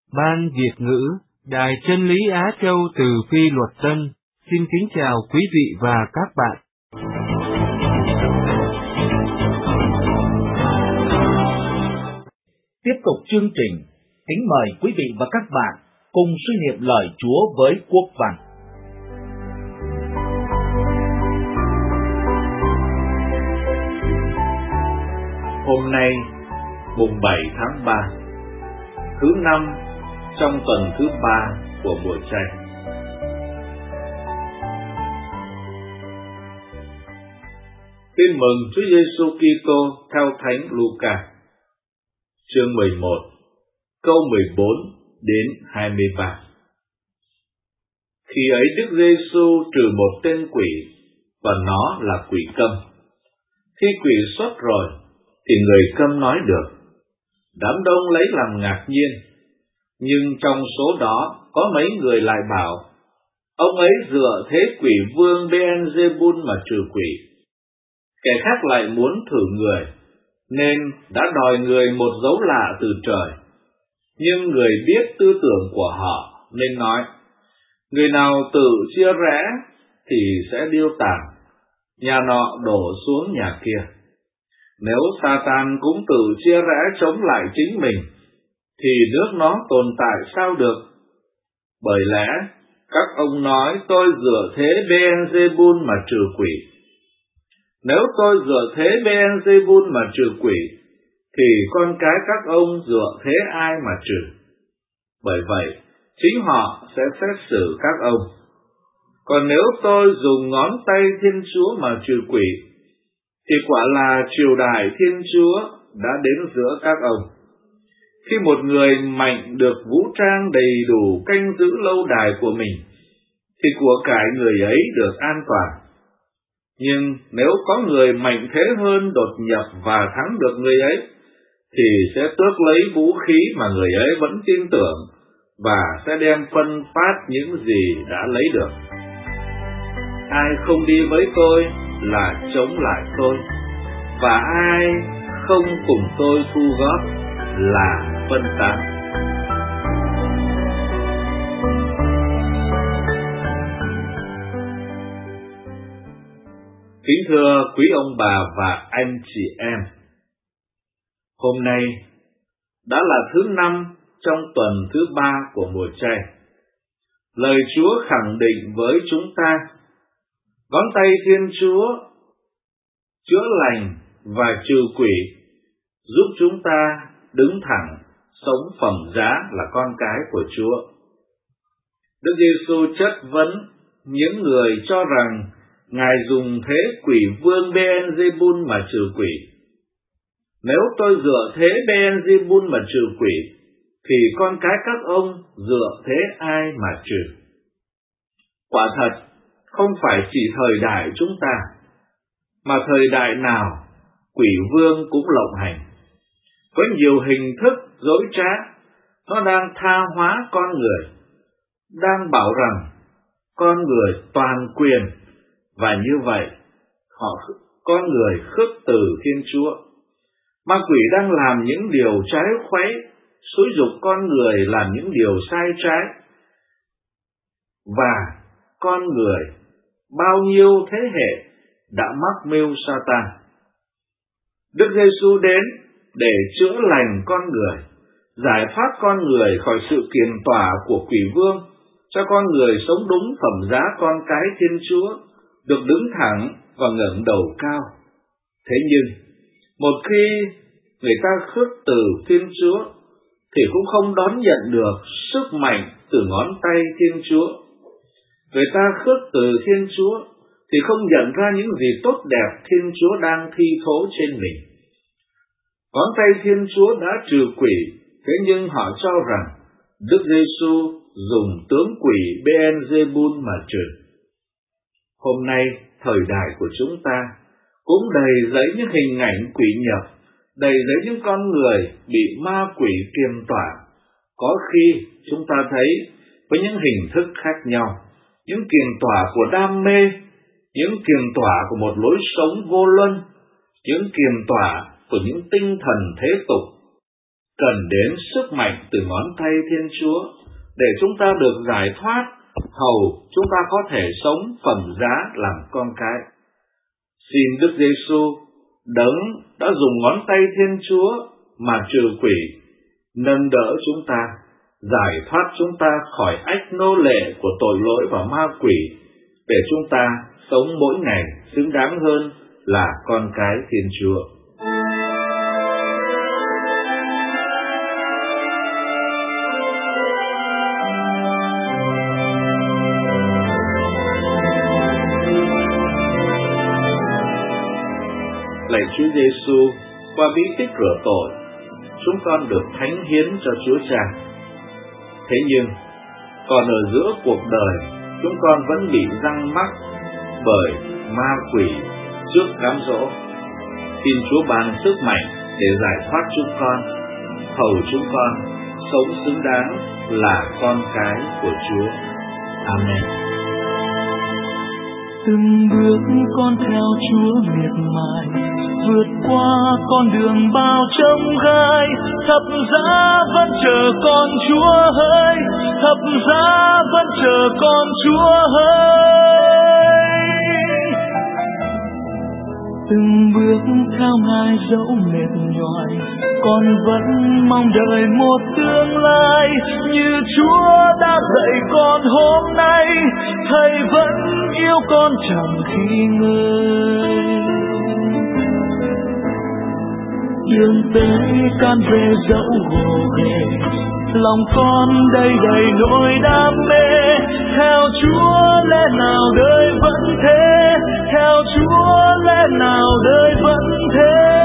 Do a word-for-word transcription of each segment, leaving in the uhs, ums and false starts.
Ban Việt ngữ, Đài Chân lý Á Châu từ Phi Luật Tân, xin kính chào quý vị và các bạn. Tiếp tục chương trình, kính mời quý vị và các bạn cùng suy niệm lời Chúa với Quốc Văn. Hôm nay, mùng bảy tháng ba, thứ năm trong tuần thứ ba của mùa chay. Tin mừng Chúa Giêsu Kitô theo Thánh Luca, chương mười một, câu mười bốn đến hai mươi ba. Khi ấy Đức Giêsu trừ một tên quỷ, và nó là quỷ câm. Khi quỷ xuất rồi, thì người câm nói được. Đám đông lấy làm ngạc nhiên, nhưng trong số đó có mấy người lại bảo, ông ấy dựa thế quỷ vương Beelzebul mà trừ quỷ. Kẻ khác lại muốn thử người, nên đã đòi người một dấu lạ từ trời. Nhưng người biết tư tưởng của họ, nên nói, người nào tự chia rẽ thì sẽ điêu tàn, nhà nọ đổ xuống nhà kia. Nếu Satan cũng tự chia rẽ chống lại chính mình, thì nước nó tồn tại sao được? Bởi lẽ, các ông nói tôi dựa thế Beelzebul mà trừ quỷ. Nếu tôi dựa thế Beelzebul mà trừ quỷ, thì con cái các ông dựa thế ai mà trừ? Bởi vậy, chính họ sẽ xét xử các ông. Còn nếu tôi dùng ngón tay Thiên Chúa mà trừ quỷ, thì quả là triều đại Thiên Chúa đã đến giữa các ông. Khi một người mạnh được vũ trang đầy đủ canh giữ lâu đài của mình, thì của cải người ấy được an toàn. Nhưng nếu có người mạnh thế hơn đột nhập và thắng được người ấy, thì sẽ tước lấy vũ khí mà người ấy vẫn tin tưởng, và sẽ đem phân phát những gì đã lấy được. Ai không đi với tôi là chống lại tôi, và ai không cùng tôi thu góp là phân tán. Kính thưa quý ông bà và anh chị em, hôm nay đã là thứ năm trong tuần thứ ba của mùa chay. Lời Chúa khẳng định với chúng ta, ngón tay Thiên Chúa chữa lành và trừ quỷ, giúp chúng ta đứng thẳng, sống phẩm giá là con cái của Chúa. Đức Giêsu chất vấn những người cho rằng Ngài dùng thế quỷ vương Beelzebul mà trừ quỷ. Nếu tôi dựa thế Beelzebul mà trừ quỷ, thì con cái các ông dựa thế ai mà trừ? Quả thật, không phải chỉ thời đại chúng ta, mà thời đại nào, quỷ vương cũng lộng hành. Có nhiều hình thức dối trá, nó đang tha hóa con người, đang bảo rằng con người toàn quyền, và như vậy, họ con người khước từ Thiên Chúa. Ma quỷ đang làm những điều trái khuấy, xúi giục con người làm những điều sai trái. Và con người, bao nhiêu thế hệ đã mắc mưu Satan. Đức Giêsu đến để chữa lành con người, giải thoát con người khỏi sự kiềm tỏa của quỷ vương, cho con người sống đúng phẩm giá con cái Thiên Chúa, được đứng thẳng và ngẩng đầu cao. Thế nhưng, một khi người ta khước từ Thiên Chúa, thì cũng không đón nhận được sức mạnh từ ngón tay Thiên Chúa. Người ta khước từ Thiên Chúa, thì không nhận ra những gì tốt đẹp Thiên Chúa đang thi thố trên mình. Ngón tay Thiên Chúa đã trừ quỷ, thế nhưng họ cho rằng Đức Giêsu dùng tướng quỷ Beelzebul mà trừ. Hôm nay, thời đại của chúng ta cũng đầy dẫy những hình ảnh quỷ nhập, đầy dẫy những con người bị ma quỷ kiềm tỏa. Có khi chúng ta thấy với những hình thức khác nhau, những kiềm tỏa của đam mê, những kiềm tỏa của một lối sống vô luân, những kiềm tỏa của những tinh thần thế tục. cần đến sức mạnh từ ngón tay Thiên Chúa để chúng ta được giải thoát, hầu chúng ta có thể sống phẩm giá làm con cái. Xin Đức Giêsu, Đấng đã dùng ngón tay Thiên Chúa mà trừ quỷ, nâng đỡ chúng ta, giải thoát chúng ta khỏi ách nô lệ của tội lỗi và ma quỷ, để chúng ta sống mỗi ngày xứng đáng hơn là con cái Thiên Chúa. Lạy Chúa Giêsu, qua bí tích rửa tội, chúng con được thánh hiến cho Chúa Cha. Thế nhưng, còn ở giữa cuộc đời, chúng con vẫn bị giăng mắc bởi ma quỷ trước cám dỗ. Xin Chúa ban sức mạnh để giải thoát chúng con, hầu chúng con sống xứng đáng là con cái của Chúa. Amen. Từng bước con theo Chúa miệt mài, vượt qua con đường bao trông gai, thập giá vẫn chờ con Chúa ơi, thập giá vẫn chờ con Chúa ơi. Từng bước theo Ngài dẫu mệt nhoài, con vẫn mong đợi một tương lai như Chúa đã dạy con hôm nay, Thầy vẫn yêu con chẳng khi ngơi. Đường tới can về dẫu gồ ghề, lòng con đầy đầy nỗi đam mê, theo Chúa lẽ nào đời vẫn thế, theo Chúa lẽ nào đời vẫn thế.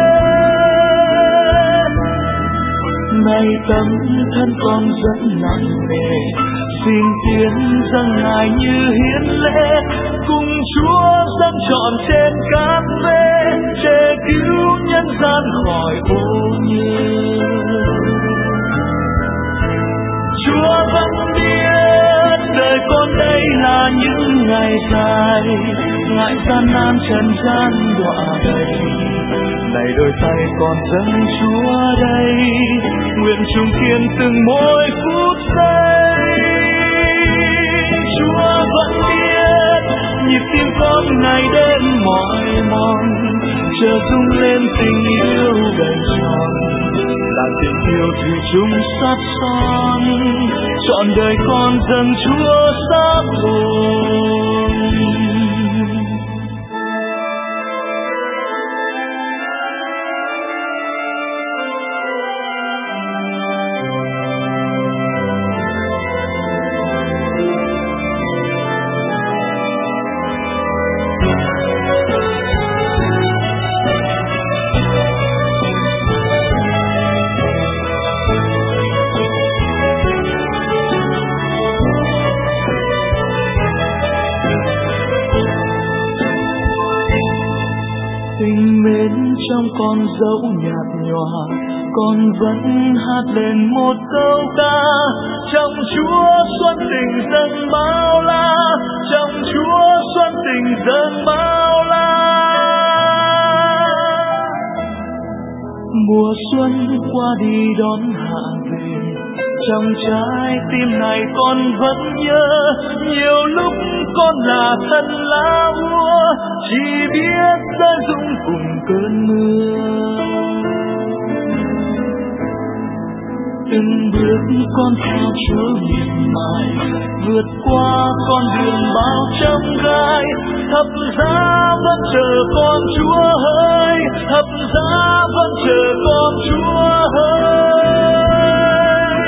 Nay tấm thân con rất nặng nề, xin tiến dâng Ngài như hiến lễ, cùng Chúa dâng trọn trên cát phê, để cứu nhân gian khỏi ô nhiễm. Chúa vẫn biết đời con đây là những ngày dài, ngại gian nan trần gian đọa đầy. Này đôi tay con dâng Chúa đây, nguyện chung kiên từng mỗi phút giây. Chúa vẫn biết nhịp tim con ngày đêm mỏi mòn, chờ rung lên tình yêu đầy tròn, là tình yêu thủy chung sát son, trọn đời con dâng Chúa xác hồn. Trong con dấu nhạt nhòa, con vẫn hát lên một câu ca, trong Chúa xuân tình dâng bao la, trong Chúa xuân tình dâng bao la. Mùa xuân qua đi đón hạ về, trong trái tim này con vẫn nhớ, nhiều lúc con là thân lá úa, chỉ biết rơi rụng cùng cơn mưa. Từng bước con theo Chúa miệt mài, vượt qua con đường bao trông gai, thập giá vẫn chờ con Chúa ơi, thập giá vẫn chờ con Chúa ơi.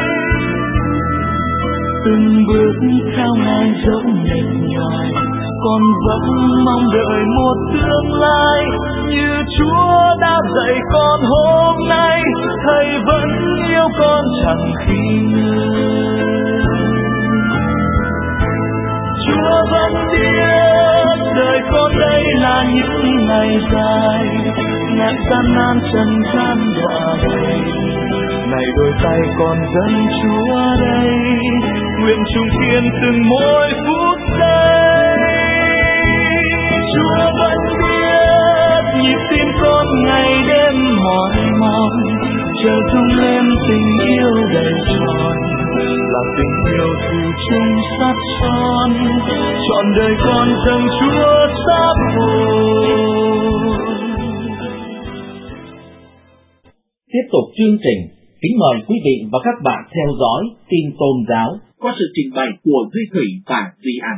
Từng bước theo Ngài dẫu mệt nhoài, con vẫn mong đợi một tương lai như Chúa đã dạy con hôm nay, Thầy vẫn yêu con chẳng khi ngơi. Chúa vẫn biết đời con đây là những ngày dài, ngàn gian nan trần gian đọa đầy. Này đôi tay con dâng Chúa đây, nguyện chung kiên từng mỗi phút giây. Chúa vẫn biết nhịp tim con ngày đêm mỏi mòn, chờ rung lên tình yêu đầy tròn, là tình yêu thủy chung sắt son, trọn đời con dâng Chúa sáp hồn. Tiếp tục chương trình, kính mời quý vị và các bạn theo dõi tin tôn giáo qua sự trình bày của Duy Thủy và Duy An.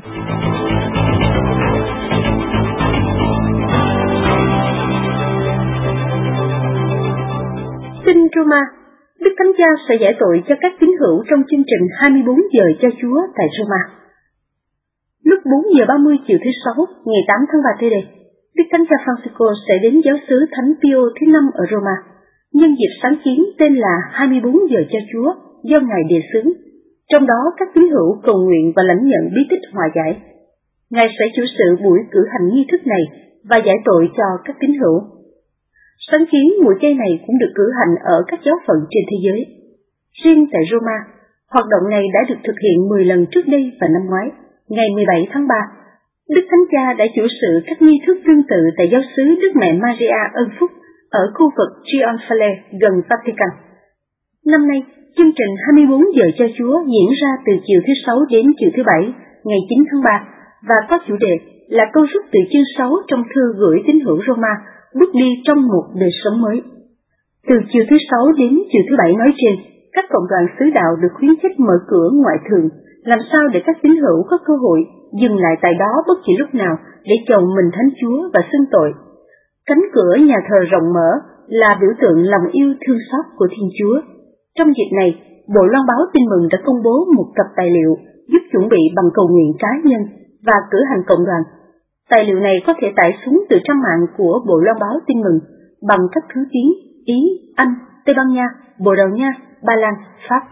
Tin Roma, Đức Thánh Cha sẽ giải tội cho các tín hữu trong chương trình hai mươi bốn giờ cho Chúa tại Roma. Lúc bốn giờ ba mươi chiều thứ Sáu, ngày tám tháng ba tới đây, Đức Thánh Cha Francisco sẽ đến giáo xứ Thánh Pio thứ năm ở Roma, nhân dịp sáng kiến tên là hai mươi bốn giờ cho Chúa do Ngài đề xướng. Trong đó các tín hữu cầu nguyện và lãnh nhận bí tích hòa giải. Ngài sẽ chủ sự buổi cử hành nghi thức này và giải tội cho các tín hữu. Sáng kiến mùa chay này cũng được cử hành ở các giáo phận trên thế giới. Riêng tại Roma, hoạt động này đã được thực hiện mười lần trước đây và năm ngoái, ngày mười bảy tháng ba. Đức Thánh Cha đã chủ sự các nghi thức tương tự tại giáo xứ Đức Mẹ Maria Ân Phúc ở khu vực Trionfale gần Vatican. Năm nay, chương trình hai mươi bốn giờ cho Chúa diễn ra từ chiều thứ Sáu đến chiều thứ Bảy, ngày chín tháng ba, và có chủ đề là câu rút từ chương sáu trong thư gửi tín hữu Roma, bước đi trong một đời sống mới. Từ chiều thứ Sáu đến chiều thứ Bảy nói trên, các cộng đoàn xứ đạo được khuyến khích mở cửa ngoại thường, làm sao để các tín hữu có cơ hội dừng lại tại đó bất kỳ lúc nào để chầu mình thánh Chúa và xưng tội. Cánh cửa nhà thờ rộng mở là biểu tượng lòng yêu thương xót của Thiên Chúa. Trong dịp này, Bộ Loan báo Tin Mừng đã công bố một tập tài liệu giúp chuẩn bị bằng cầu nguyện cá nhân và cử hành cộng đoàn. Tài liệu này có thể tải xuống từ trang mạng của Bộ Loan báo Tin Mừng bằng các thứ tiếng Ý, Anh, Tây Ban Nha, Bồ Đào Nha, Ba Lan, Pháp.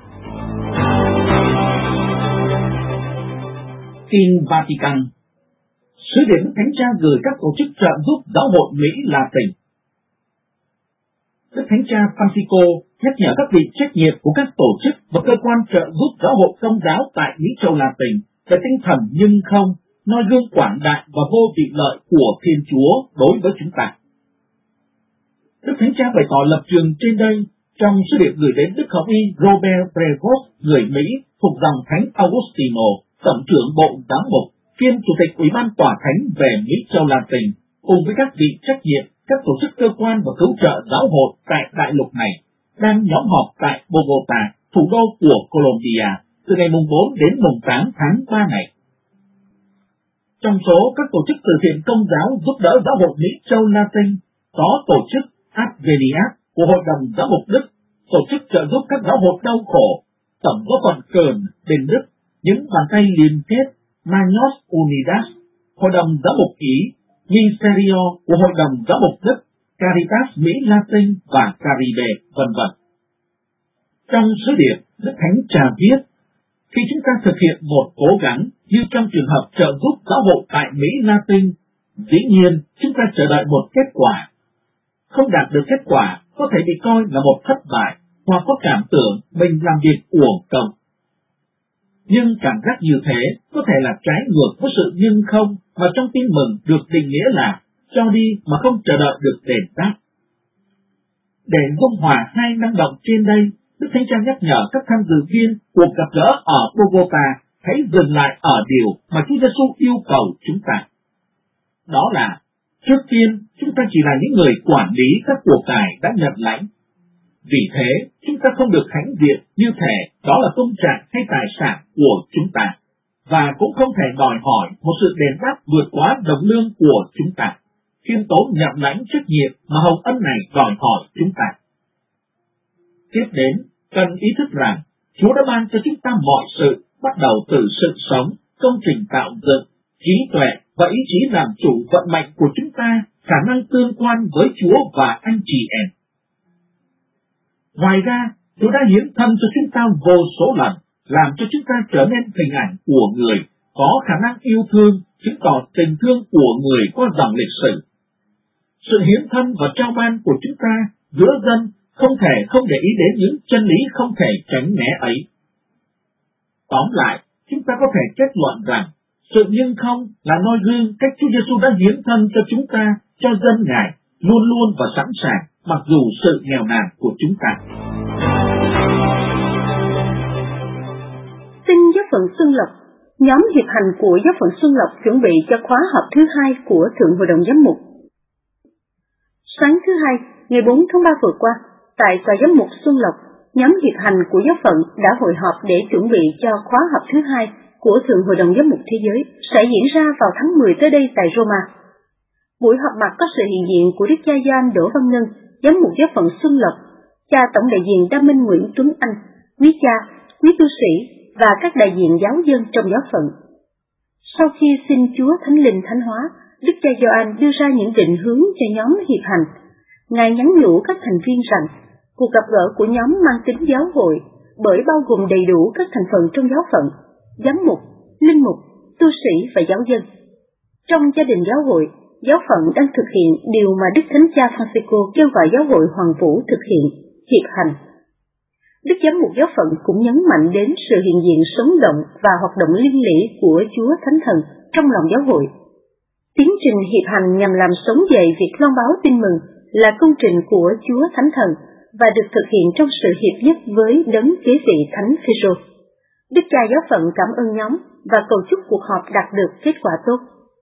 Tin Vatican. Sứ điệp Thánh Cha gửi các tổ chức trợ giúp giáo hội Mỹ Latin. Đức Thánh Cha Francisco nhắc nhở các vị trách nhiệm của các tổ chức và cơ quan trợ giúp giáo hội công giáo tại Mỹ châu Latin về tinh thần nhưng không, noi gương quảng đại và vô vị lợi của Thiên Chúa đối với chúng ta. Đức Thánh Cha bày tỏ lập trường trên đây trong sứ điệp gửi đến Đức Học y Robert Prevost, người Mỹ thuộc dòng Thánh Augustino, Tổng trưởng Bộ Giám mục, kiêm Chủ tịch Ủy ban Tòa Thánh về Mỹ châu Latin, cùng với các vị trách nhiệm, các tổ chức cơ quan và cứu trợ giáo hội tại đại lục này, đang nhóm họp tại Bogota, thủ đô của Colombia, từ ngày mùng bốn đến mùng tám tháng ba này. Trong số các tổ chức từ thiện công giáo giúp đỡ giáo hội Mỹ châu Latin, có tổ chức Adveniat của Hội đồng Giáo mục Đức, tổ chức trợ giúp các giáo hội đau khổ, Tổng giáo phận Köln bên Đức, những bàn tay liên kết Manos Unidas, Hội đồng Giáo mục Ý, Ministerio của Hội đồng Giáo mục Đức, Caritas Mỹ Latin và Caribe, vân vân. Trong sứ điệp, Đức Thánh Cha viết, khi chúng ta thực hiện một cố gắng như trong trường hợp trợ giúp giáo hội tại Mỹ Latin, dĩ nhiên chúng ta chờ đợi một kết quả. Không đạt được kết quả có thể bị coi là một thất bại hoặc có cảm tưởng mình làm việc uổng công. Nhưng cảm giác như thế có thể là trái ngược với sự nhưng không mà trong Tin Mừng được định nghĩa là cho đi mà không chờ đợi được đền đáp. Để dung hòa hai năng động trên đây, Đức Thánh Cha nhắc nhở các tham dự viên cuộc gặp gỡ ở Bogota hãy dừng lại ở điều mà Chúa Giêsu yêu cầu chúng ta. Đó là, trước tiên, chúng ta chỉ là những người quản lý các của cải đã nhận lãnh. Vì thế, chúng ta không được hãnh diện như thể đó là công trạng hay tài sản của chúng ta, và cũng không thể đòi hỏi một sự đền đáp vượt quá đồng lương của chúng ta, khiêm tốn nhận lãnh trách nhiệm mà hồng ân này đòi hỏi chúng ta. Tiếp đến, cần ý thức rằng, Chúa đã ban cho chúng ta mọi sự, bắt đầu từ sự sống, công trình tạo dựng, trí tuệ và ý chí làm chủ vận mệnh của chúng ta, khả năng tương quan với Chúa và anh chị em. Ngoài ra, Chúa đã hiến thân cho chúng ta vô số lần, làm cho chúng ta trở nên hình ảnh của người, có khả năng yêu thương, chứng tỏ tình thương của người qua dòng lịch sử. Sự hiến thân và trao ban của chúng ta giữa dân không thể không để ý đến những chân lý không thể tránh né ấy. Tóm lại, chúng ta có thể kết luận rằng, sự nhưng không là noi gương cách Chúa Giêsu đã hiến thân cho chúng ta, cho dân Ngài, luôn luôn và sẵn sàng mặc dù sự nghèo nàn của chúng ta. Tin giáo phận Xuân Lộc. Nhóm hiệp hành của giáo phận Xuân Lộc chuẩn bị cho khóa họp thứ hai của Thượng Hội đồng Giám mục. Sáng thứ hai, ngày bốn tháng ba vừa qua, tại tòa giám mục Xuân Lộc, nhóm hiệp hành của giáo phận đã hội họp để chuẩn bị cho khóa họp thứ hai của Thượng Hội đồng Giám mục Thế giới sẽ diễn ra vào tháng mười tới đây tại Roma. Buổi họp mặt có sự hiện diện của Đức cha Gioan Đỗ Văn Ngân, giám mục giáo phận Xuân Lộc, cha tổng đại diện Đa Minh Nguyễn Tuấn Anh, quý cha, quý tu sĩ và các đại diện giáo dân trong giáo phận. Sau khi xin Chúa Thánh Linh thánh hóa, Đức cha Gioan đưa ra những định hướng cho nhóm hiệp hành. Ngài nhắn nhủ các thành viên rằng cuộc gặp gỡ của nhóm mang tính giáo hội bởi bao gồm đầy đủ các thành phần trong giáo phận, giám mục, linh mục, tu sĩ và giáo dân. Trong gia đình giáo hội, giáo phận đang thực hiện điều mà Đức Thánh Cha Francisco kêu gọi giáo hội Hoàng Vũ thực hiện, hiệp hành. Đức giám mục giáo phận cũng nhấn mạnh đến sự hiện diện sống động và hoạt động liên lỉ của Chúa Thánh Thần trong lòng giáo hội. Tiến trình hiệp hành nhằm làm sống dậy việc loan báo tin mừng là công trình của Chúa Thánh Thần và được thực hiện trong sự hiệp nhất với đấng kế vị Thánh Phêrô. Đức cha giáo phận cảm ơn nhóm và cầu chúc cuộc họp đạt được kết quả tốt.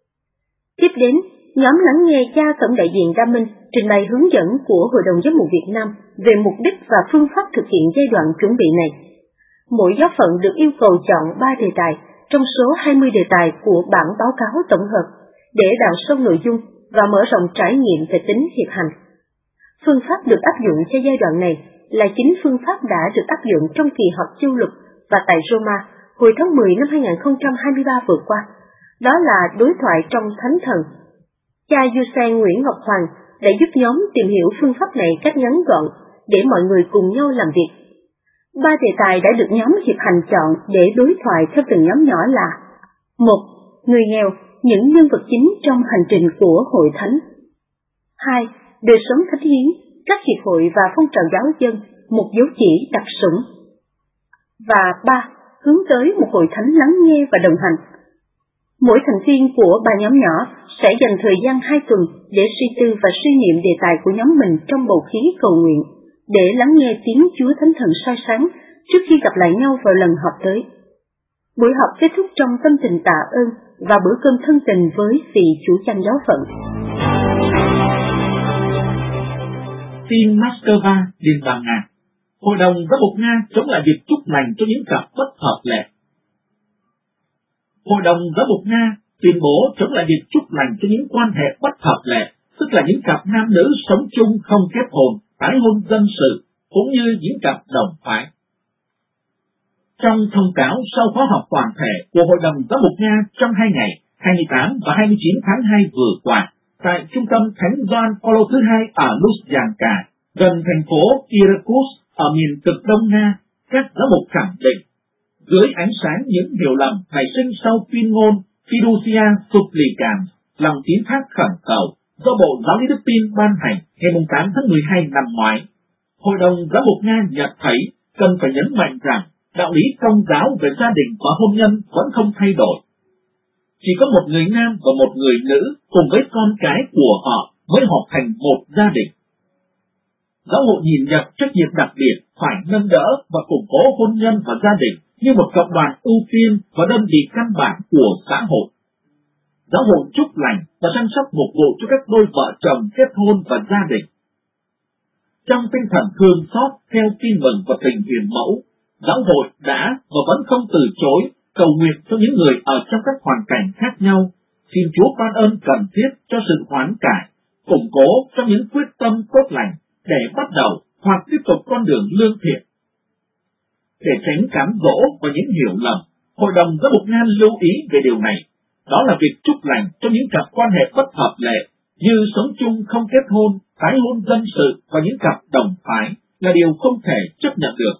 Tiếp đến, nhóm lắng nghe cha tổng đại diện Đa Minh trình bày hướng dẫn của Hội đồng Giám mục Việt Nam về mục đích và phương pháp thực hiện giai đoạn chuẩn bị này. Mỗi giáo phận được yêu cầu chọn ba đề tài trong số hai mươi đề tài của bản báo cáo tổng hợp để đào sâu nội dung và mở rộng trải nghiệm về tính hiệp hành. Phương pháp được áp dụng cho giai đoạn này là chính phương pháp đã được áp dụng trong kỳ họp châu lục và tại Roma hồi tháng mười năm hai nghìn không trăm hai mươi ba vừa qua. Đó là đối thoại trong Thánh Thần. Cha Giuse Nguyễn Ngọc Hoàng đã giúp nhóm tìm hiểu phương pháp này cách ngắn gọn để mọi người cùng nhau làm việc. Ba đề tài đã được nhóm hiệp hành chọn để đối thoại theo từng nhóm nhỏ là: một. Người nghèo, những nhân vật chính trong hành trình của Hội Thánh. hai. Đời sống thánh hiến, các hiệp hội và phong trào giáo dân, một dấu chỉ đặc sủng. Và ba. Hướng tới một hội thánh lắng nghe và đồng hành. Mỗi thành viên của ba nhóm nhỏ sẽ dành thời gian hai tuần để suy tư và suy niệm đề tài của nhóm mình trong bầu khí cầu nguyện, để lắng nghe tiếng Chúa Thánh Thần soi sáng trước khi gặp lại nhau vào lần họp tới. Buổi họp kết thúc trong tâm tình tạ ơn và bữa cơm thân tình với vị chủ chăn giáo phận. Tin Moscow, Liên bang Nga. Hội đồng Giám mục Nga chống lại việc chúc lành cho những cặp bất hợp lệ. Hội đồng Giám mục Nga tuyên bố chống lại việc chúc lành cho những quan hệ bất hợp lệ, tức là những cặp nam nữ sống chung không kết hôn, tái hôn dân sự, cũng như những cặp đồng phái. Trong thông cáo sau khóa họp toàn thể của Hội đồng Giám mục Nga trong hai ngày hai mươi tám và hai mươi chín tháng hai vừa qua, tại trung tâm Thánh Gioan Phaolô thứ hai ở Luzhnyanka, gần thành phố Irkutsk ở miền cực đông Nga, các giám mục khẳng định, dưới ánh sáng những hiểu lầm nảy sinh sau tuyên ngôn Fiducia Supplicans, lòng tín thác khẩn cầu do Bộ Giáo lý Đức tin ban hành ngày tám tháng mười hai năm ngoái, Hội đồng Giám mục Nga nhận thấy cần phải nhấn mạnh rằng đạo lý Công giáo về gia đình và hôn nhân vẫn không thay đổi. Chỉ có một người nam và một người nữ cùng với con cái của họ mới hợp thành một gia đình. Giáo hội nhìn nhận trách nhiệm đặc biệt phải nâng đỡ và củng cố hôn nhân và gia đình như một cộng đoàn ưu tiên và đơn vị căn bản của xã hội. Giáo hội chúc lành và chăm sóc phục vụ cho các đôi vợ chồng kết hôn và gia đình. Trong tinh thần thương xót theo tin mừng và tình hiền mẫu, giáo hội đã và vẫn không từ chối cầu nguyện cho những người ở trong các hoàn cảnh khác nhau, xin Chúa ban ơn cần thiết cho sự hoán cải, củng cố trong những quyết tâm tốt lành để bắt đầu hoặc tiếp tục con đường lương thiện. Để tránh cám dỗ và những hiểu lầm, Hội đồng Giám mục Nga lưu ý về điều này, đó là việc chúc lành cho những cặp quan hệ bất hợp lệ như sống chung không kết hôn, tái hôn dân sự và những cặp đồng phái là điều không thể chấp nhận được.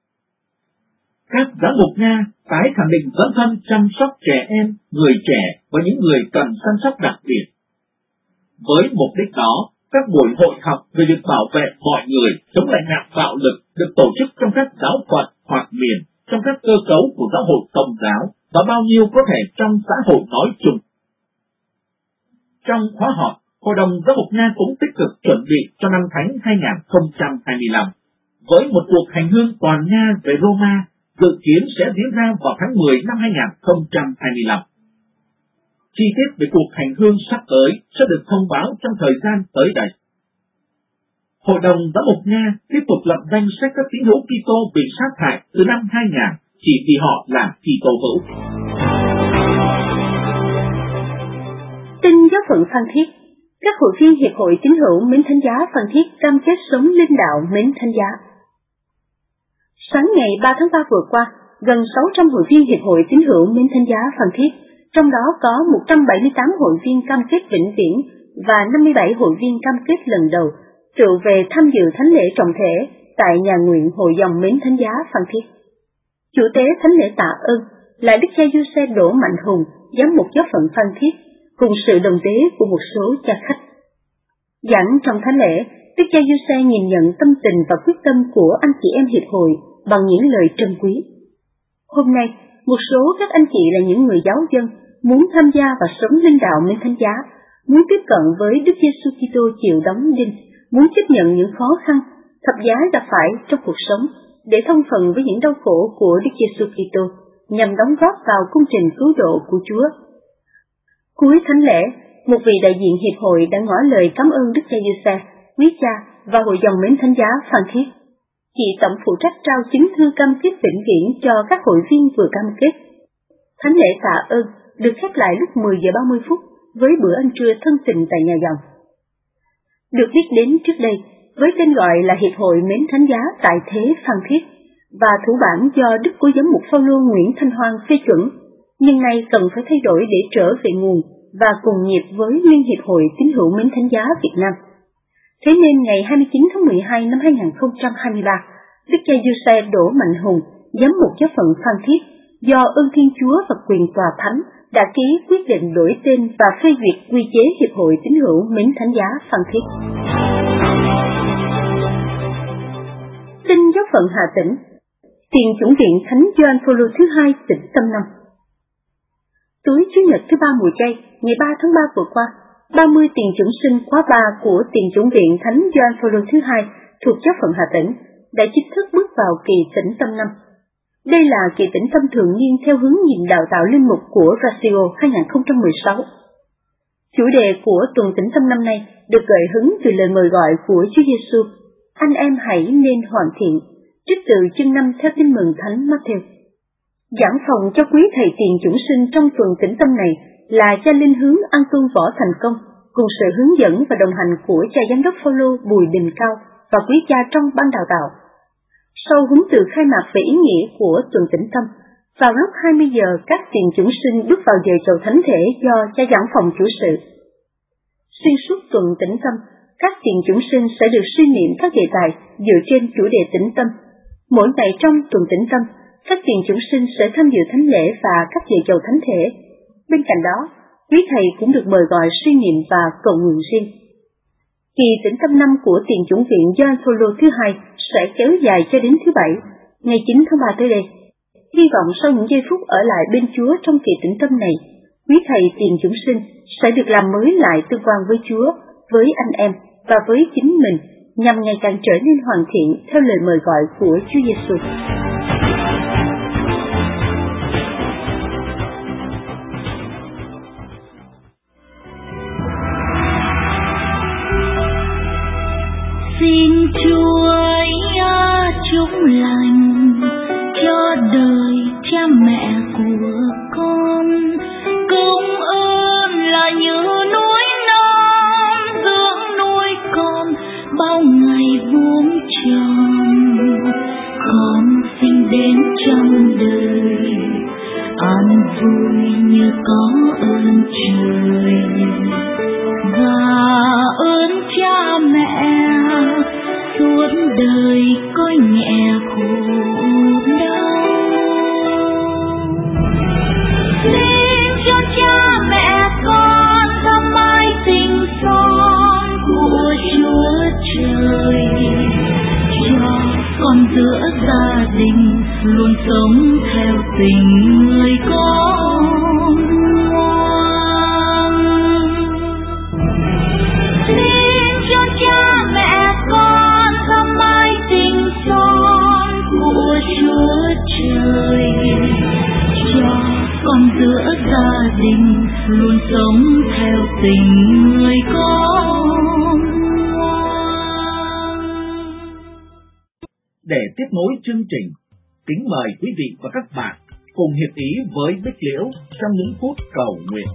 Các giám mục Nga tái khẳng định dấn thân chăm sóc trẻ em, người trẻ và những người cần chăm sóc đặc biệt. Với mục đích đó, các buổi hội học về việc bảo vệ mọi người chống lại nạn bạo lực được tổ chức trong các giáo phận hoặc miền, trong các cơ cấu của giáo hội Công giáo và bao nhiêu có thể trong xã hội nói chung. Trong khóa họp, Hội đồng Giám mục Nga cũng tích cực chuẩn bị cho năm Thánh hai không hai lăm, với một cuộc hành hương toàn Nga về Roma dự kiến sẽ diễn ra vào tháng mười năm hai không hai lăm. Chi tiết về cuộc hành hương sắp tới sẽ được thông báo trong thời gian tới đây. Hội đồng Giám mục Nga tiếp tục lập danh sách các tín hữu Kitô bị sát hại từ năm hai nghìn chỉ vì họ là Kitô hữu. Tin giáo phận Phan Thiết, các hội viên Hiệp hội Tín hữu Mến Thánh Giá Phan Thiết cam kết sống linh đạo Mến Thánh Giá. Sáng ngày ba tháng ba vừa qua, gần sáu trăm hội viên Hiệp hội Tín hữu Mến Thánh Giá Phan Thiết, trong đó có một trăm bảy mươi tám hội viên cam kết vĩnh viễn và năm mươi bảy hội viên cam kết lần đầu, trụ về tham dự thánh lễ trọng thể tại nhà nguyện Hội dòng Mến Thánh Giá Phan Thiết. Chủ tế thánh lễ tạ ơn là Đức cha Giuse Đỗ Mạnh Hùng, giám mục giáo phận Phan Thiết, cùng sự đồng tế của một số cha khách. Giảng trong thánh lễ, Đức cha Giuse nhìn nhận tâm tình và quyết tâm của anh chị em hiệp hội bằng những lời trân quý. Hôm nay, một số các anh chị là những người giáo dân muốn tham gia và sống linh đạo Mến Thánh Giá, muốn tiếp cận với Đức Giêsu Kitô chịu đóng đinh, muốn chấp nhận những khó khăn, thập giá gặp phải trong cuộc sống để thông phần với những đau khổ của Đức Giêsu Kitô, nhằm đóng góp vào công trình cứu độ của Chúa. Cuối thánh lễ, một vị đại diện hiệp hội đã ngỏ lời cảm ơn Đức cha Giuse, quý cha và Hội dòng Mến Thánh Giá Phan Thiết. Chị tổng phụ trách trao chứng thư cam kết vĩnh viễn cho các hội viên vừa cam kết. Thánh lễ tạ ơn được khép lại lúc mười giờ ba mươi phút với bữa ăn trưa thân tình tại nhà dòng. Được biết đến trước đây với tên gọi là Hiệp hội Mến Thánh Giá tại Thế Phan Thiết và thủ bản do Đức Cố Giám mục Phaolô Nguyễn Thanh Hoan phê chuẩn, nhưng nay cần phải thay đổi để trở về nguồn và cùng nhịp với Liên hiệp hội Tín hữu Mến Thánh Giá Việt Nam. Thế nên ngày hai mươi chín tháng mười hai năm hai không hai ba, Đức cha Giuse Đỗ Mạnh Hùng, giám mục giáo phận Phan Thiết, do ơn Thiên Chúa và quyền tòa thánh đã ký quyết định đổi tên và phê duyệt quy chế Hiệp hội Tín hữu Mến Thánh Giá Phan Thiết. Tin giáo phận Hà Tĩnh, tiền chủng viện Thánh Gioan Phaolô thứ hai tỉnh Tâm Năm. Tối Chủ nhật thứ ba mùa chay, ngày ba tháng ba vừa qua, ba mươi tiền chủng sinh khóa ba của tiền chủng viện Thánh Gioan Phaolô thứ hai thuộc giáo phận Hà Tĩnh đã chính thức bước vào kỳ tĩnh tâm năm. Đây là kỳ tĩnh tâm thường niên theo hướng nhìn đào tạo linh mục của Ratio hai không một sáu. Chủ đề của tuần tĩnh tâm năm nay được gợi hứng từ lời mời gọi của Chúa Giêsu: anh em hãy nên hoàn thiện, trích từ chương năm theo Tin mừng Thánh Matthew. Giảng phòng cho quý thầy tiền chủng sinh trong tuần tĩnh tâm này là cha linh hướng An Tôn Võ Thành Công, cùng sự hướng dẫn và đồng hành của cha giám đốc Phaolô Bùi Đình Cao và quý cha trong ban đào tạo. Sau huấn từ khai mạc về ý nghĩa của tuần tĩnh tâm, vào lúc hai mươi giờ các tiền chủng sinh bước vào giờ chầu thánh thể do cha giảng phòng chủ sự. Xuyên suốt tuần tĩnh tâm, các tiền chủng sinh sẽ được suy niệm các đề tài dựa trên chủ đề tĩnh tâm. Mỗi ngày trong tuần tĩnh tâm, các tiền chủng sinh sẽ tham dự thánh lễ và các giờ chầu thánh thể. Bên cạnh đó, quý thầy cũng được mời gọi suy niệm và cầu nguyện riêng. Kỳ tĩnh tâm năm của tiền chủng viện Gioan Phaolô thứ hai sẽ kéo dài cho đến thứ Bảy, ngày chín tháng ba tới đây. Hy vọng sau những giây phút ở lại bên Chúa trong kỳ tĩnh tâm này, quý thầy tiền chủng sinh sẽ được làm mới lại tương quan với Chúa, với anh em và với chính mình, nhằm ngày càng trở nên hoàn thiện theo lời mời gọi của Chúa Giêsu. Xin Chúa chúc lành cho đời cha mẹ của con, công ơn là như núi non dưỡng nuôi con bao ngày vuông tròn. Con sinh đến trong đời an vui như có ơn trời và ơn cha mẹ suốt đời coi nhẹ khổ đau. Xin cho cha mẹ con thăm mãi tình son của Chúa Trời, cho con giữa gia đình luôn sống theo tình người con ngoan. giữa gia đình, luôn sống theo tình người con ngoan. Để tiếp nối chương trình, kính mời quý vị và các bạn cùng hiệp ý với Bích Liễu trong những phút cầu nguyện.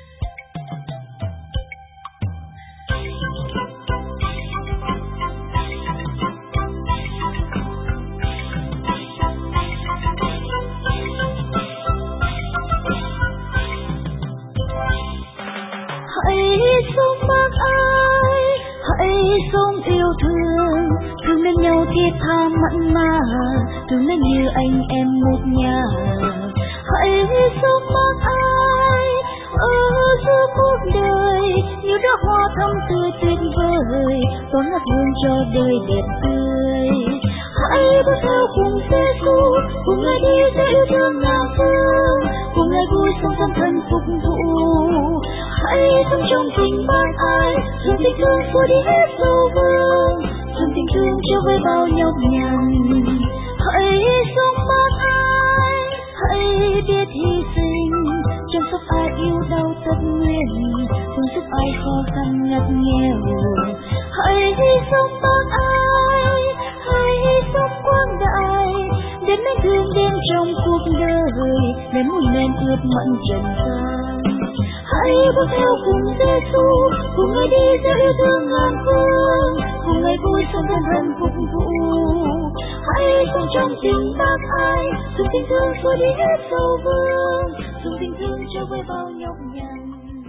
Hãy sống bác ái, hãy sống yêu thương, thương lên nhau thiết tha mặn mà, thương lên như anh em một nhà. Hãy sống bác ái, ở giữa cuộc đời, như đóa hoa thắm tươi tuyệt vời, tỏa ngát hương cho đời đẹp tươi. Hãy bước theo cùng Giêsu, cùng Ngài đi giữa yêu thương ngàn phương, cùng Ngài vui sống dấn thân phục vụ. Hãy sống trong tình bác ái, dùng tình thương xua đi hết sầu vương, dùng tình thương cho với bao nhọc nhằn. Hãy sống bác ái, hãy biết hy sinh, chăm sóc ai yêu đau tất nguyện, không giúp ai khó khăn ngặt nghèo. Hãy sống bác ái, hãy sống quang đại, đến mấy thương đêm trong cuộc đời, đến một nền ướt mặn trần gian. Hãy bước theo cùng Giêsu, cùng Ngài đi giữa yêu thương ngàn phương, cùng Ngài vui sống thân thân phục vụ. Hãy sống trong tình bác ái, dùng tình thương xua đi hết sầu vương, dùng tình thương cho với bao nhọc nhằn.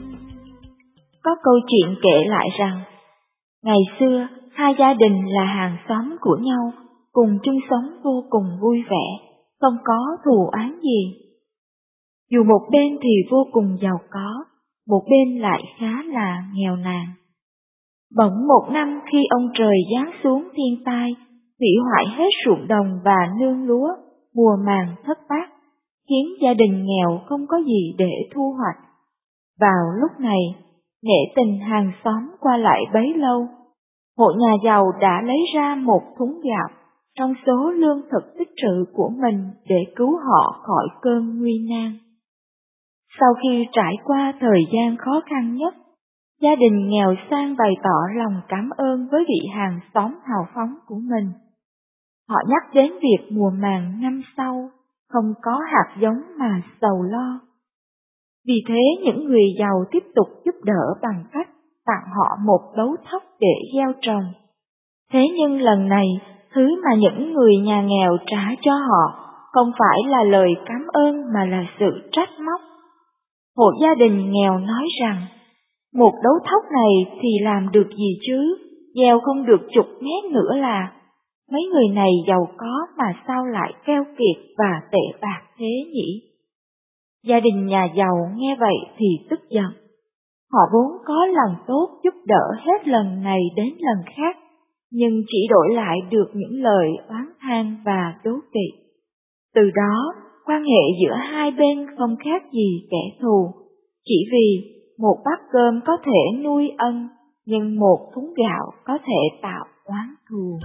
Có câu chuyện kể lại rằng, ngày xưa hai gia đình là hàng xóm của nhau, cùng chung sống vô cùng vui vẻ, không có thù oán gì. Dù một bên thì vô cùng giàu có, một bên lại khá là nghèo nàn. Bỗng một năm khi ông trời giáng xuống thiên tai, hủy hoại hết ruộng đồng và nương lúa, mùa màng thất bát, khiến gia đình nghèo không có gì để thu hoạch. Vào lúc này, nghệ tình hàng xóm qua lại bấy lâu, hộ nhà giàu đã lấy ra một thúng gạo trong số lương thực tích trữ của mình để cứu họ khỏi cơn nguy nan. Sau khi trải qua thời gian khó khăn nhất, gia đình nghèo sang bày tỏ lòng cảm ơn với vị hàng xóm hào phóng của mình. Họ nhắc đến việc mùa màng năm sau không có hạt giống mà sầu lo. Vì thế những người giàu tiếp tục giúp đỡ bằng cách tặng họ một đấu thóc để gieo trồng. Thế nhưng lần này, thứ mà những người nhà nghèo trả cho họ không phải là lời cảm ơn mà là sự trách móc. Hộ gia đình nghèo nói rằng, một đấu thóc này thì làm được gì chứ, gieo không được chục mét nữa là. Mấy người này giàu có mà sao lại keo kiệt và tệ bạc thế nhỉ? Gia đình nhà giàu nghe vậy thì tức giận. Họ vốn có lòng tốt giúp đỡ hết lần này đến lần khác, nhưng chỉ đổi lại được những lời oán than và đố kỵ. Từ đó, quan hệ giữa hai bên không khác gì kẻ thù, chỉ vì một bát cơm có thể nuôi ân, nhưng một thúng gạo có thể tạo oán thù.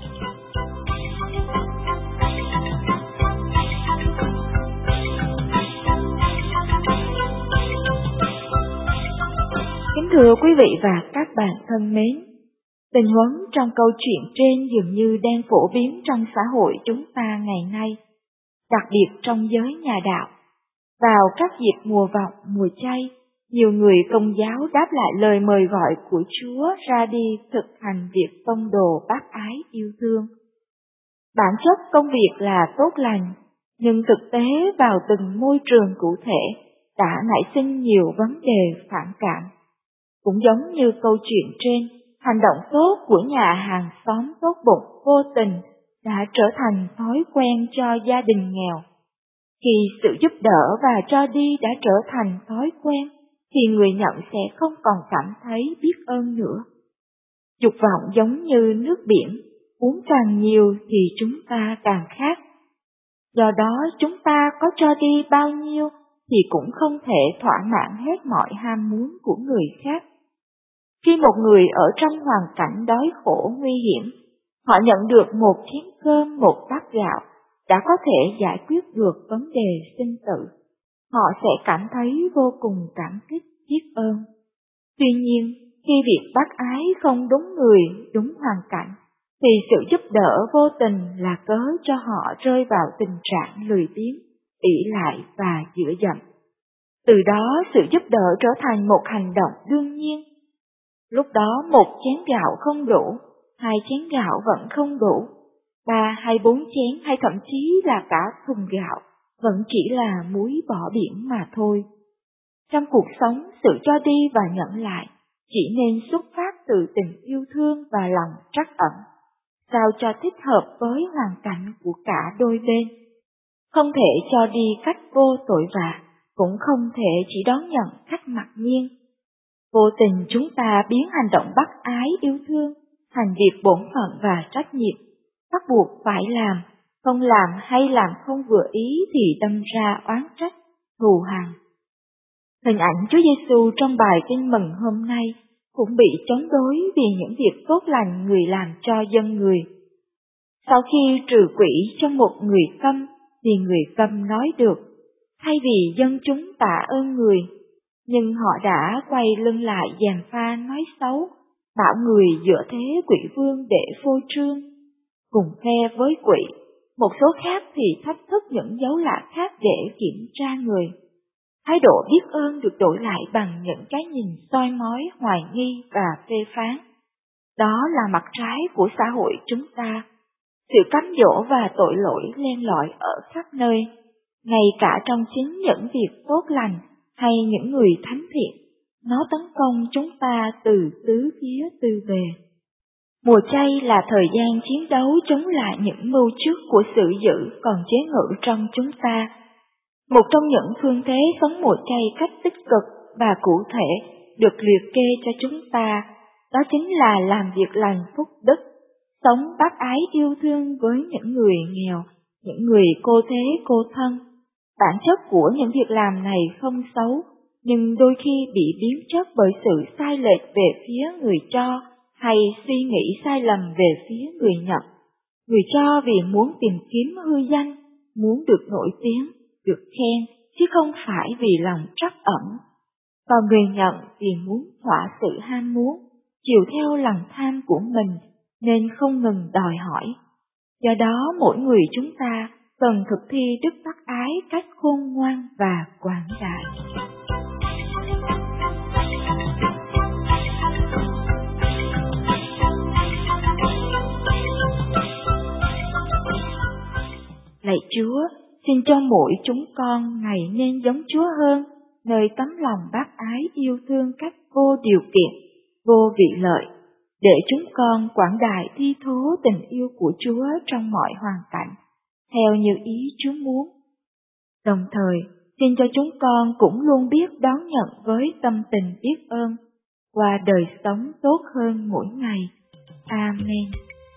Kính thưa quý vị và các bạn thân mến, tình huống trong câu chuyện trên dường như đang phổ biến trong xã hội chúng ta ngày nay, đặc biệt trong giới nhà đạo. Vào các dịp mùa vọng, mùa chay, nhiều người Công giáo đáp lại lời mời gọi của Chúa ra đi thực hành việc tông đồ bác ái yêu thương. Bản chất công việc là tốt lành, nhưng thực tế vào từng môi trường cụ thể đã nảy sinh nhiều vấn đề phản cảm. Cũng giống như câu chuyện trên, hành động tốt của nhà hàng xóm tốt bụng vô tình đã trở thành thói quen cho gia đình nghèo. Khi sự giúp đỡ và cho đi đã trở thành thói quen, thì người nhận sẽ không còn cảm thấy biết ơn nữa. Dục vọng giống như nước biển, uống càng nhiều thì chúng ta càng khát. Do đó chúng ta có cho đi bao nhiêu thì cũng không thể thỏa mãn hết mọi ham muốn của người khác. Khi một người ở trong hoàn cảnh đói khổ nguy hiểm, họ nhận được một chén cơm, một bát gạo, đã có thể giải quyết được vấn đề sinh tử. họ sẽ cảm thấy vô cùng cảm kích, biết ơn. Tuy nhiên, khi việc bác ái không đúng người, đúng hoàn cảnh, thì sự giúp đỡ vô tình là cớ cho họ rơi vào tình trạng lười biếng, ỷ lại và dựa dẫm. Từ đó sự giúp đỡ trở thành một hành động đương nhiên. Lúc đó một chén gạo không đủ, hai chén gạo vẫn không đủ, ba hay bốn chén hay thậm chí là cả thùng gạo vẫn chỉ là muối bỏ biển mà thôi. Trong cuộc sống, sự cho đi và nhận lại chỉ nên xuất phát từ tình yêu thương và lòng trắc ẩn, sao cho thích hợp với hoàn cảnh của cả đôi bên. Không thể cho đi cách vô tội vạ, cũng không thể chỉ đón nhận cách mặc nhiên. Vô tình chúng ta biến hành động bác ái yêu thương thành việc bổn phận và trách nhiệm, bắt buộc phải làm, không làm hay làm không vừa ý thì đâm ra oán trách, thù hằn. Hình ảnh Chúa Giêsu trong bài Tin Mừng hôm nay cũng bị chống đối vì những việc tốt lành người làm cho dân người. Sau khi trừ quỷ trong một người câm, thì người câm nói được, thay vì dân chúng tạ ơn người, nhưng họ đã quay lưng lại gièm pha nói xấu, bảo người dựa thế quỷ vương để phô trương. Cùng phe với quỷ, một số khác thì thách thức những dấu lạ khác để kiểm tra người. Thái độ biết ơn được đổi lại bằng những cái nhìn soi mói, hoài nghi và phê phán. Đó là mặt trái của xã hội chúng ta. Sự cám dỗ và tội lỗi len lỏi ở khắp nơi, ngay cả trong chính những việc tốt lành hay những người thánh thiện, nó tấn công chúng ta từ tứ phía tư bề. Mùa chay là thời gian chiến đấu chống lại những mưu trước của sự dữ còn chế ngự trong chúng ta. Một trong những phương thế sống mùa chay cách tích cực và cụ thể được liệt kê cho chúng ta, đó chính là làm việc lành phúc đức, sống bác ái yêu thương với những người nghèo, những người cô thế cô thân. Bản chất của những việc làm này không xấu, nhưng đôi khi bị biến chất bởi sự sai lệch về phía người cho hay suy nghĩ sai lầm về phía người nhận. Người cho vì muốn tìm kiếm hư danh, muốn được nổi tiếng, được khen, chứ không phải vì lòng trắc ẩn. Còn người nhận vì muốn thỏa sự ham muốn, chiều theo lòng tham của mình, nên không ngừng đòi hỏi. Do đó mỗi người chúng ta cần thực thi đức bác ái cách khôn ngoan và quảng đại. Lạy Chúa, xin cho mỗi chúng con ngày nên giống Chúa hơn, nơi tấm lòng bác ái yêu thương cách vô điều kiện, vô vị lợi, để chúng con quảng đại thi thố tình yêu của Chúa trong mọi hoàn cảnh, theo như ý Chúa muốn. Đồng thời, xin cho chúng con cũng luôn biết đón nhận với tâm tình biết ơn, qua đời sống tốt hơn mỗi ngày. Amen.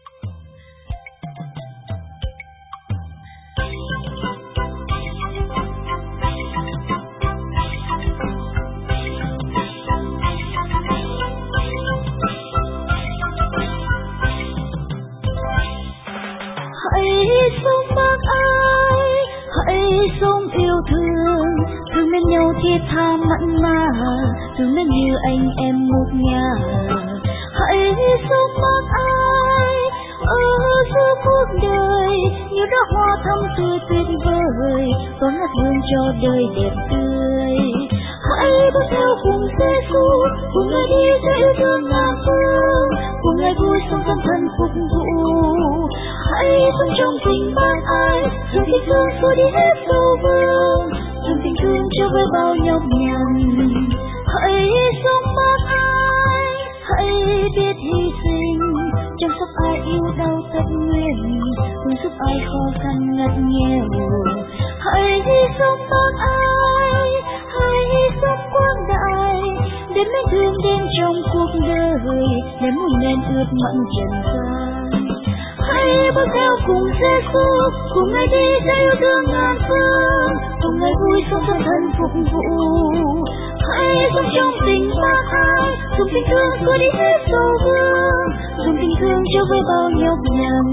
Hãy sống bác ái, hãy sống yêu thương, thương bên nhau thiết tha mặn mà, thương bên như anh em một nhà. Hãy sống bác ái ở giữa cuộc đời, như đóa hoa thắm tươi tuyệt vời, tỏa ngát hương cho đời đẹp tươi. Hãy bước theo cùng Giêsu, cùng Ngài đi giữa yêu thương ngàn phương, cùng Ngài vui sống tâm thân phục vụ. Hãy sống trong tình bác ái, dùng tình thương xua đi hết sâu vương, dùng tình thương cho với bao nhọc nhằn. Hãy sống bác ái, hãy biết hy sinh, chăm sóc ai yêu đau thật nguyện, cùng giúp ai khó khăn ngặt nghèo. Hãy sống bác ái, hãy sống quang đại, đến mến thương đến trong cuộc đời, để muôn men ướt mặn trần gian. Hãy bước theo cùng Giêsu, cùng Ngài đi giữa yêu thương ngàn phương, cùng Ngài vui sống tâm thân phục vụ. Hãy sống trong tình bác ái, dùng tình thương xua đi hết sâu vương, dùng tình thương cho với bao nhọc nhằn.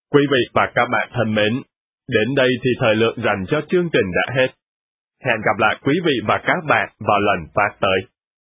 Quý vị và các bạn thân mến, đến đây thì thời lượng dành cho chương trình đã hết. Hẹn gặp lại quý vị và các bạn vào lần phát tới.